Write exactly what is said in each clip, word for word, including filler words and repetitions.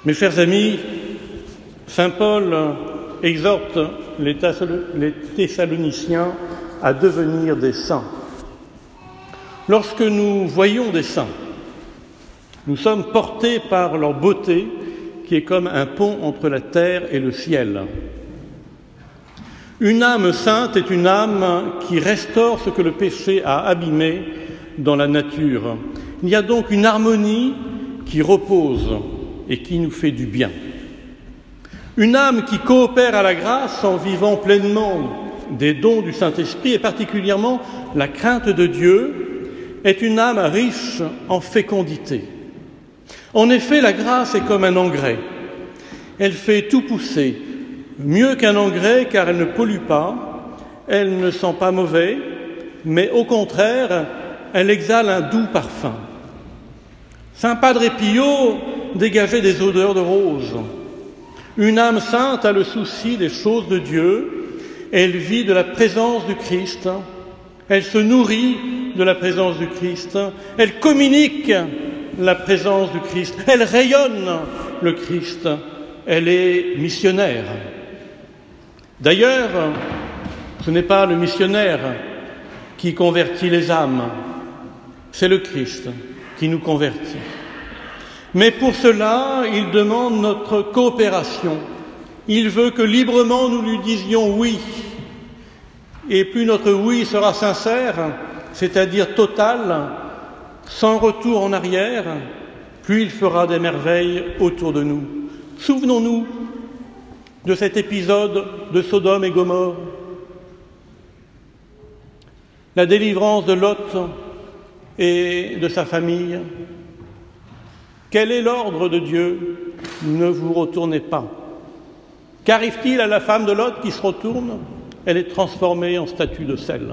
Mes chers amis, saint Paul exhorte les Thessaloniciens à devenir des saints. Lorsque nous voyons des saints, nous sommes portés par leur beauté qui est comme un pont entre la terre et le ciel. Une âme sainte est une âme qui restaure ce que le péché a abîmé dans la nature. Il y a donc une harmonie qui repose et qui nous fait du bien. Une âme qui coopère à la grâce en vivant pleinement des dons du Saint-Esprit et particulièrement la crainte de Dieu est une âme riche en fécondité. En effet, la grâce est comme un engrais. Elle fait tout pousser, mieux qu'un engrais car elle ne pollue pas, elle ne sent pas mauvais, mais au contraire, elle exhale un doux parfum. Saint Padre Pio dégageait des odeurs de rose. Une âme sainte a le souci des choses de Dieu, elle vit de la présence du Christ, elle se nourrit de la présence du Christ, elle communique la présence du Christ, elle rayonne le Christ, elle est missionnaire. D'ailleurs, ce n'est pas le missionnaire qui convertit les âmes, c'est le Christ qui nous convertit. Mais pour cela, il demande notre coopération. Il veut que librement nous lui disions oui. Et plus notre oui sera sincère, c'est-à-dire total, sans retour en arrière, plus il fera des merveilles autour de nous. Souvenons-nous de cet épisode de Sodome et Gomorrhe. La délivrance de Lot et de sa famille. Quel est l'ordre de Dieu? Ne vous retournez pas. Qu'arrive-t-il à la femme de Lot qui se retourne? Elle est transformée en statue de sel.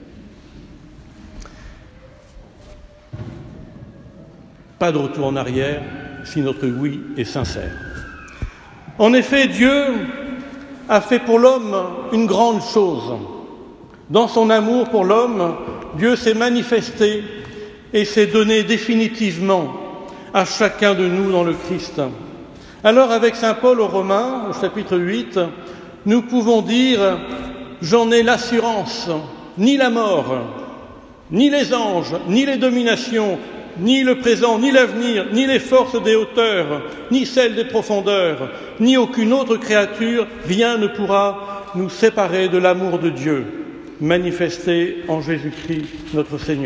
Pas de retour en arrière si notre oui est sincère. En effet, Dieu a fait pour l'homme une grande chose. Dans son amour pour l'homme, Dieu s'est manifesté et s'est donné définitivement à chacun de nous dans le Christ. Alors, avec saint Paul aux Romains, au chapitre huit, nous pouvons dire « J'en ai l'assurance, ni la mort, ni les anges, ni les dominations, ni le présent, ni l'avenir, ni les forces des hauteurs, ni celles des profondeurs, ni aucune autre créature, rien ne pourra nous séparer de l'amour de Dieu, manifesté en Jésus-Christ notre Seigneur. »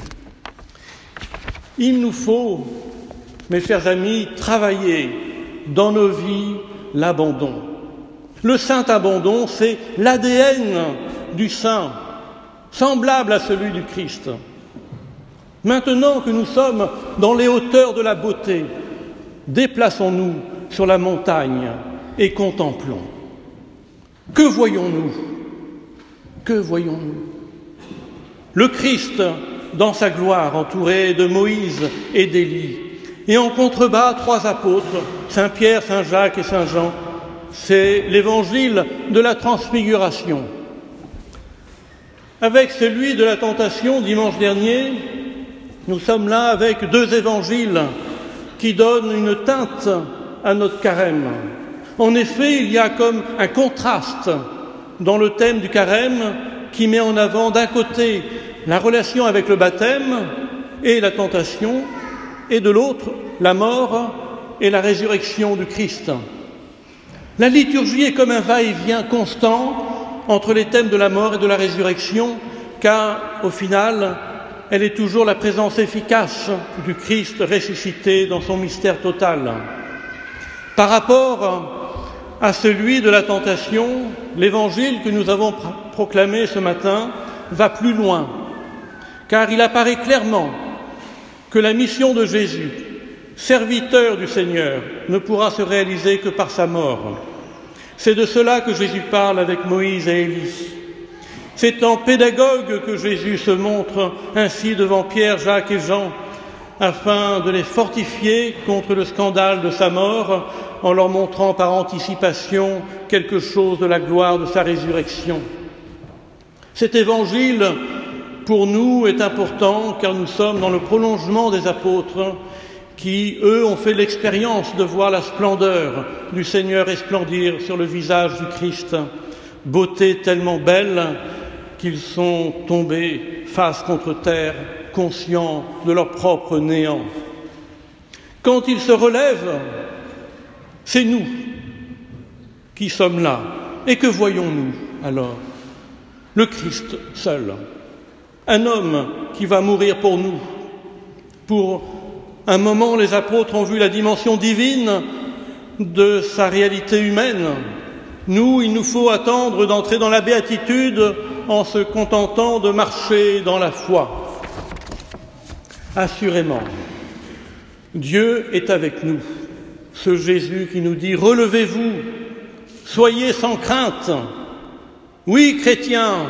Il nous faut, mes chers amis, travailler dans nos vies l'abandon. Le saint abandon, c'est l'A D N du saint, semblable à celui du Christ. Maintenant que nous sommes dans les hauteurs de la beauté, déplaçons-nous sur la montagne et contemplons. Que voyons-nous? Que voyons-nous? Le Christ dans sa gloire, entouré de Moïse et d'Élie. Et en contrebas, trois apôtres, Saint Pierre, Saint Jacques et Saint Jean. C'est l'évangile de la transfiguration. Avec celui de la tentation, dimanche dernier, nous sommes là avec deux évangiles qui donnent une teinte à notre carême. En effet, il y a comme un contraste dans le thème du carême qui met en avant d'un côté la relation avec le baptême et la tentation, et de l'autre, la mort et la résurrection du Christ. La liturgie est comme un va-et-vient constant entre les thèmes de la mort et de la résurrection, car, au final, elle est toujours la présence efficace du Christ ressuscité dans son mystère total. Par rapport à celui de la tentation, l'évangile que nous avons proclamé ce matin va plus loin, car il apparaît clairement que la mission de Jésus, serviteur du Seigneur, ne pourra se réaliser que par sa mort. C'est de cela que Jésus parle avec Moïse et Élie. C'est en pédagogue que Jésus se montre ainsi devant Pierre, Jacques et Jean, afin de les fortifier contre le scandale de sa mort, en leur montrant par anticipation quelque chose de la gloire de sa résurrection. Cet évangile, pour nous, est important car nous sommes dans le prolongement des apôtres qui, eux, ont fait l'expérience de voir la splendeur du Seigneur resplendir sur le visage du Christ, beauté tellement belle qu'ils sont tombés face contre terre, conscients de leur propre néant. Quand ils se relèvent, c'est nous qui sommes là. Et que voyons-nous alors? Le Christ seul, un homme qui va mourir pour nous. Pour un moment, les apôtres ont vu la dimension divine de sa réalité humaine. Nous, il nous faut attendre d'entrer dans la béatitude en se contentant de marcher dans la foi. Assurément, Dieu est avec nous. Ce Jésus qui nous dit « Relevez-vous, soyez sans crainte ». Oui, chrétiens,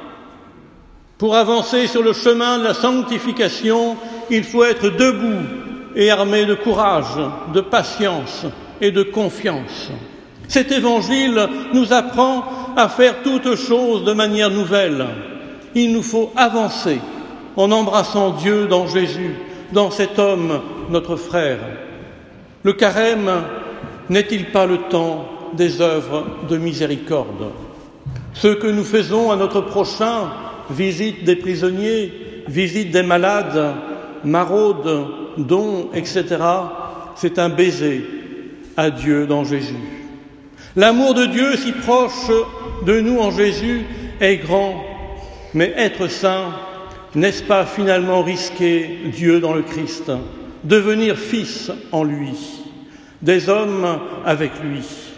pour avancer sur le chemin de la sanctification, il faut être debout et armé de courage, de patience et de confiance. Cet évangile nous apprend à faire toutes choses de manière nouvelle. Il nous faut avancer en embrassant Dieu dans Jésus, dans cet homme, notre frère. Le carême n'est-il pas le temps des œuvres de miséricorde? Ce que nous faisons à notre prochain, visite des prisonniers, visite des malades, maraudes, dons, et cetera, c'est un baiser à Dieu dans Jésus. L'amour de Dieu si proche de nous en Jésus est grand, mais être saint, n'est-ce pas finalement risquer Dieu dans le Christ, devenir fils en lui, des hommes avec lui?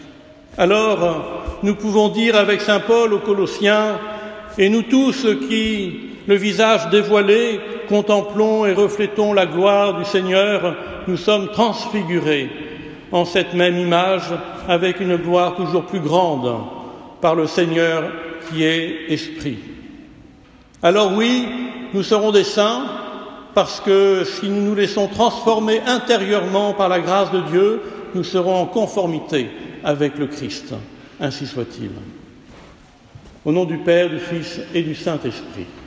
Alors, nous pouvons dire avec saint Paul aux Colossiens, et nous tous qui, le visage dévoilé, contemplons et reflétons la gloire du Seigneur, nous sommes transfigurés en cette même image avec une gloire toujours plus grande par le Seigneur qui est Esprit. Alors oui, nous serons des saints parce que si nous nous laissons transformer intérieurement par la grâce de Dieu, nous serons en conformité avec le Christ. Ainsi soit-il. Au nom du Père, du Fils et du Saint-Esprit.